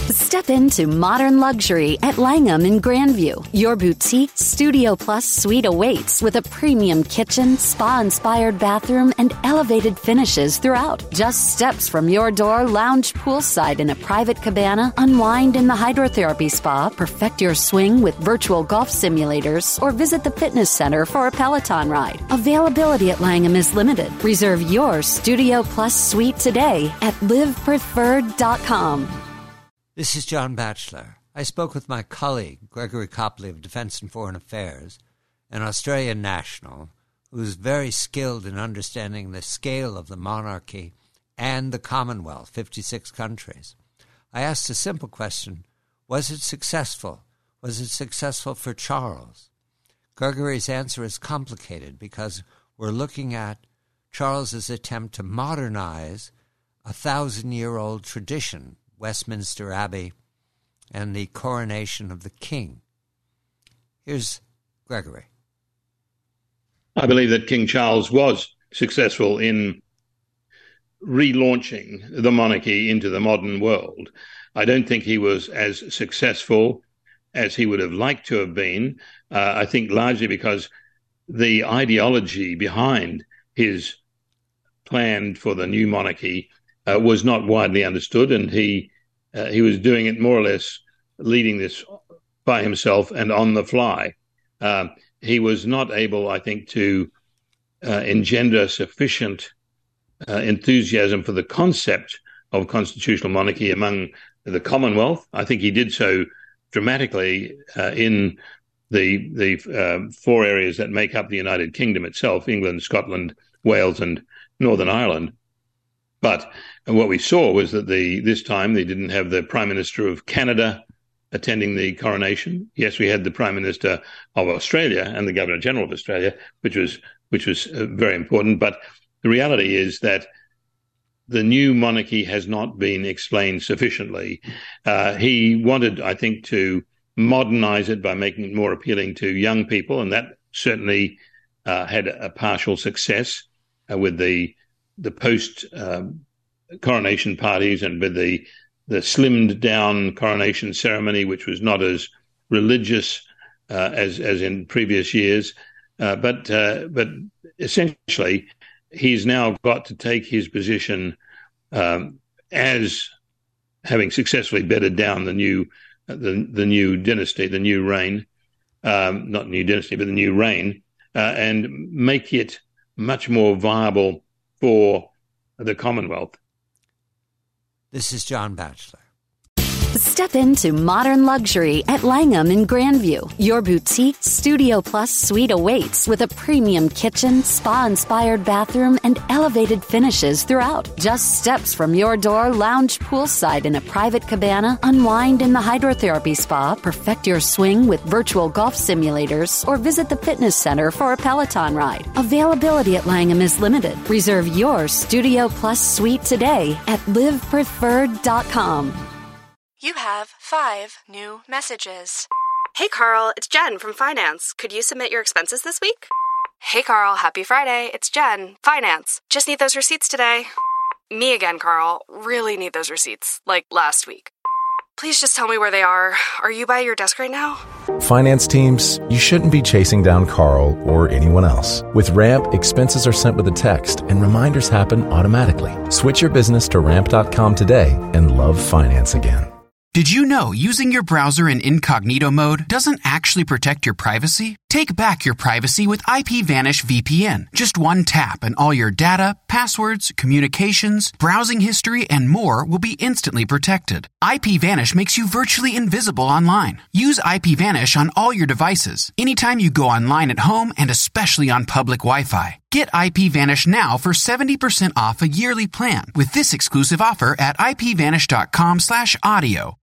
Step into modern luxury at Langham in Grandview. Your boutique Studio Plus suite awaits with a premium kitchen, spa-inspired bathroom, and elevated finishes throughout. Just steps from your door, lounge poolside in a private cabana, unwind in the hydrotherapy spa, perfect your swing with virtual golf simulators, or visit the fitness center for a Peloton ride. Availability at Langham is limited. Reserve your Studio Plus suite today at livepreferred.com. This is John Batchelor. I spoke with my colleague, Gregory Copley of Defence and Foreign Affairs, an Australian national who is very skilled in understanding the scale of the monarchy and the Commonwealth, 56 countries. I asked a simple question: was it successful? Was it successful for Charles? Gregory's answer is complicated because we're looking at Charles's attempt to modernize a 1,000-year-old tradition, Westminster Abbey, and the coronation of the king. Here's Gregory. I believe that King Charles was successful in relaunching the monarchy into the modern world. I don't think he was as successful as he would have liked to have been. I think largely because the ideology behind his plan for the new monarchy was not widely understood, and he was doing it more or less, leading this by himself and on the fly. He was not able, I think, to engender sufficient enthusiasm for the concept of constitutional monarchy among the Commonwealth. I think he did so dramatically in the four areas that make up the United Kingdom itself: England, Scotland, Wales, and Northern Ireland. But what we saw was that this time they didn't have the Prime Minister of Canada attending the coronation. Yes, we had the Prime Minister of Australia and the Governor-General of Australia, which was very important. But the reality is that the new monarchy has not been explained sufficiently. He wanted, I think, to modernize it by making it more appealing to young people, and that certainly had a partial success with the post-coronation parties and with the slimmed-down coronation ceremony, which was not as religious as in previous years. But essentially, he's now got to take his position as having successfully bedded down the new dynasty, the new reign, not new dynasty, but the new reign, and make it much more viable for the Commonwealth. This is John Batchelor. Step into modern luxury at Langham in Grandview. Your boutique Studio Plus suite awaits with a premium kitchen, spa-inspired bathroom, and elevated finishes throughout. Just steps from your door, lounge poolside in a private cabana, unwind in the hydrotherapy spa, perfect your swing with virtual golf simulators, or visit the fitness center for a Peloton ride. Availability at Langham is limited. Reserve your Studio Plus suite today at livepreferred.com. You have 5 new messages. Hey, Carl, it's Jen from Finance. Could you submit your expenses this week? Hey, Carl, happy Friday. It's Jen, Finance. Just need those receipts today. Me again, Carl. Really need those receipts, like last week. Please just tell me where they are. Are you by your desk right now? Finance teams, you shouldn't be chasing down Carl or anyone else. With Ramp, expenses are sent with a text and reminders happen automatically. Switch your business to ramp.com today and love finance again. Did you know using your browser in incognito mode doesn't actually protect your privacy? Take back your privacy with IPVanish VPN. Just one tap and all your data, passwords, communications, browsing history, and more will be instantly protected. IPVanish makes you virtually invisible online. Use IPVanish on all your devices, anytime you go online at home and especially on public Wi-Fi. Get IPVanish now for 70% off a yearly plan with this exclusive offer at IPVanish.com/audio.